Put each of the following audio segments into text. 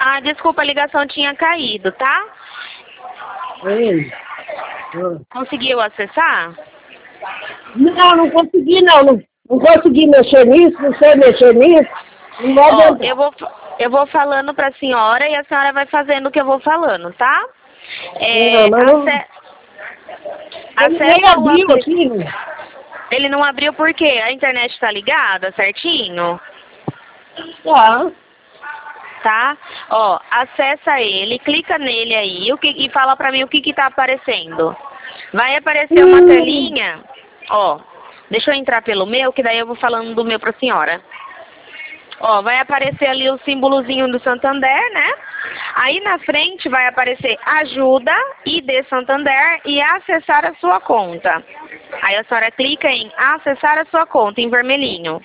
Ah, desculpa, a ligação tinha caído, tá? Ei. Conseguiu acessar? Não, não consegui não. Não consegui mexer nisso, não sei mexer nisso. Não vai Ó, adiantar. eu vou falando pra senhora e a senhora vai fazendo o que eu vou falando, tá? Não, mas não... Ele nem Acessa o abriu aqui. Ele não abriu por quê? A internet tá ligada certinho? Tá. Tá? Ó, acessa ele, clica nele aí e fala pra mim o que tá aparecendo. Vai aparecer uma telinha, ó, deixa eu entrar pelo meu, que daí eu vou falando do meu pra senhora. Ó, vai aparecer ali o símbolozinho do Santander, né? Aí na frente vai aparecer ajuda, ID Santander e acessar a sua conta. Aí a senhora clica em acessar a sua conta, em vermelhinho.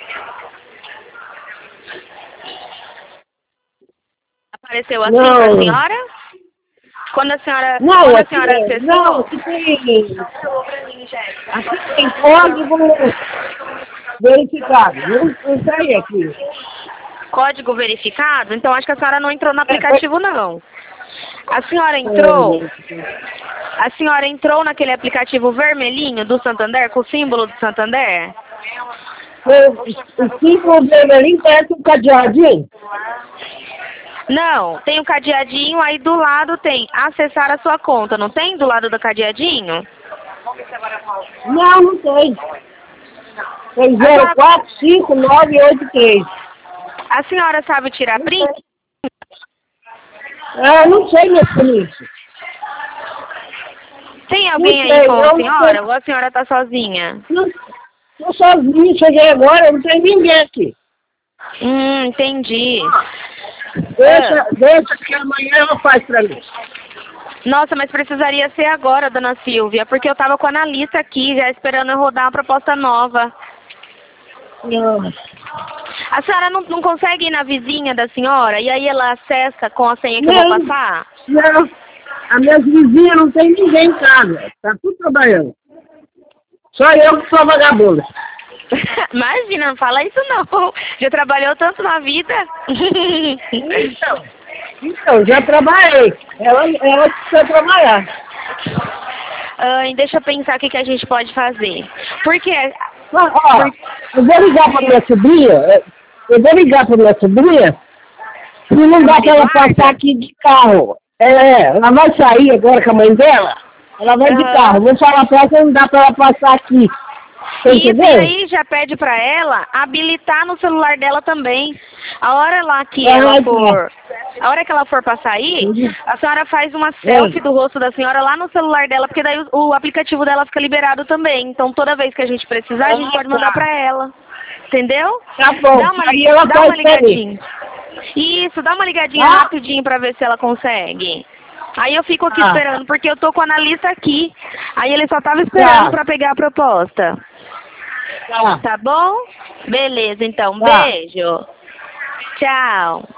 Apareceu assim pra senhora? Quando a senhora, acessou... Não, aqui tem... Aqui tem código verificado. Não sai aqui. Código verificado? Então acho que a senhora não entrou no aplicativo, não. A senhora entrou... A senhora entrou naquele aplicativo vermelhinho do Santander, com o símbolo do Santander? O símbolo vermelhinho parece um cadeadinho. Não, tem o cadeadinho, aí do lado tem acessar a sua conta, não tem? Do lado do cadeadinho? Não tem. Tem 045983. A senhora sabe tirar print? Não sei mexer nisso. Tem alguém aí com a senhora? Ou a senhora tá sozinha? Tô sozinho, cheguei agora, não tem ninguém aqui. Entendi. Deixa que amanhã ela faz pra mim. Nossa, mas precisaria ser agora, dona Silvia, porque eu tava com a analista aqui, já esperando eu rodar uma proposta nova. Não. A senhora não consegue ir na vizinha da senhora e aí ela acessa com a senha que eu vou passar? Não, a minha vizinha não tem ninguém em casa, tá tudo trabalhando. Só eu que sou vagabunda. Imagina, não fala isso não. Já trabalhou tanto na vida. Então, já trabalhei. Ela precisa trabalhar. Deixa eu pensar o que a gente pode fazer. Porque... eu vou ligar pra minha sobrinha. Se não dá pra ela passar aqui de carro. Ela vai sair agora com a mãe dela. Ela vai de carro. Vou falar pra ela que não dá pra ela passar aqui. E aí já pede pra ela habilitar no celular dela também. A hora lá que ela for... A hora que ela for pra sair, a senhora faz uma selfie do rosto da senhora lá no celular dela, porque daí o aplicativo dela fica liberado também. Então toda vez que a gente precisar, a gente pode mandar pra ela. Entendeu? Tá bom. Dá uma ligadinha. Isso, dá uma ligadinha rapidinho pra ver se ela consegue. Aí eu fico aqui esperando, porque eu tô com o analista aqui. Aí ele só tava esperando pra pegar a proposta. Tá bom? Beleza, então. Beijo. Tchau.